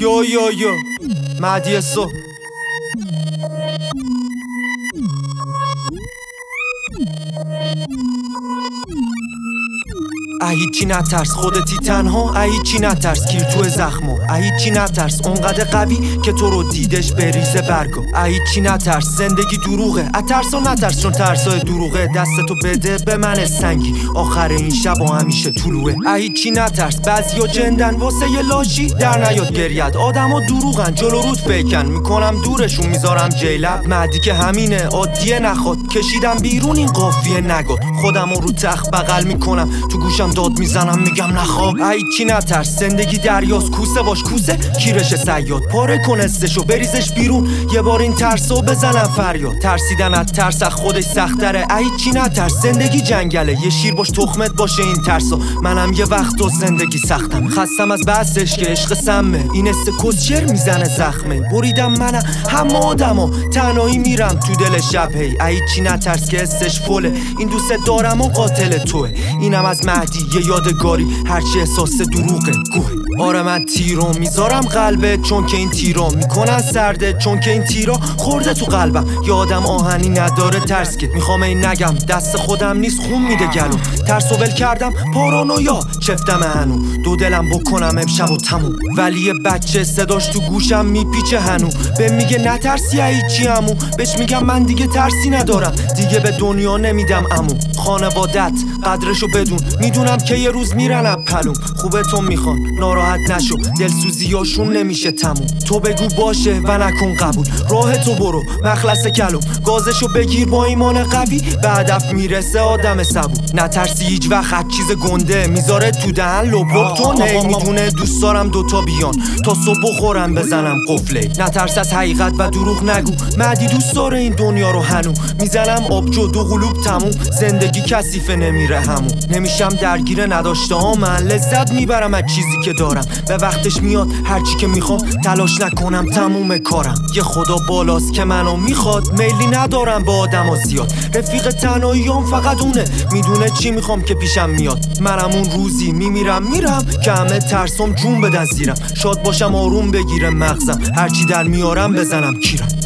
یو مهدی صبح. هیچی نترس، خودتی تنها، هیچی نترس، کیر تو زخمو، هیچی نترس، اونقدر قوی که تو رو دیدش بریزه برگو، هیچی نترس، زندگی دروغه، اترسا نترس چون ترسای دروغه، دستتو بده به من سنگی، آخر این شب و همیشه طلوعه، هیچی نترس، بعضیا جندن واسه یه لاشی در نیاد گریت، آدما دروغن جلو رود فیکن، میکنم دورشون میذارم جیلب، مهدی که همینه عادیه نخواد، کشیدم بیرون این قافیه نگاد، خودمو رو تخت بغل میکنم تو گوشم داد میزنم میگم نخواب، هیچی نترس، زندگی دریاست، کوسه باش کوسه کیرش صیاد، پاره کن استشو بریزش بیرون، یه بار این ترسو بزنم فریاد، ترسیدن از ترس از خودش سختره، هیچی نترس، زندگی جنگله، یه شیر باش تخمت باشه این ترسو، منم یه وقت و زندگی سختم، خستم از بحثش که عشق سمه، این کسچر میزنه زخمه، بریدم منم هم آدمو تنهایی میرم تو دل شب، هیچی نترس که استش فله، این دوست دارم و قاتل توه، اینم از مهدی یه یادگاری، هرچی احساس دروغه گوه، آره من تیرو میذارم قلبه چون که این تیرا میکنن سرده، چون که این تیرا خورده تو قلبم، یادم آهنی نداره ترس که میخوام این نگم دست خودم نیست خون میده گلو، ترسو ول کردم پارانویا چفتم هنو، دو دلم بکنم امشب و تموم، ولی یه بچه صداش تو گوشم میپیچه هنو، به میگه نترسی هیچی عمو، بهش میگم من دیگه ترسی ندارم، دیگه به دنیا نمیدم عمو، خانوادت قدرشو بدون، میدونم که یه روز میرن پلوم، خوبه تو میخوان ناراحت نشو، دلسوزیاشون نمیشه تموم، تو بگو باشه و نکن قبول، راه تو برو مخلص کلوم، گازشو بگیر با ایمان قوی، به هدف میرسه آدم صبور، نترسی هیچ وقت چیز گنده میذاره تو دهن لپ تو نمیدونه، دوست دارم دوتا بیان تا صبح بخورم بزنم قفله، نترس از حقیقت و دروغ نگو، مهدی دوست داره این دنیا رو هنو، میزنم آبجو دو قلوب تموم، زندگی کثیفه نمیره همون، نمیشم درگیر نداشته ها، من لذت میبرم از چیزی که دارم، به وقتش میاد هرچی که میخوام تلاش نکنم تموم کارم، یه خدا بالاست که منو میخواد، میلی ندارم با آدما زیاد، رفیق تنهاییام فقط اونه، میدونه چی میخوام که پیشم میاد، منم اون روزی میمیرم که همه ترسام جون بدن زیرم، شاد باشم آروم بگیره مغزم، هرچی در میارم بزنم کیرم.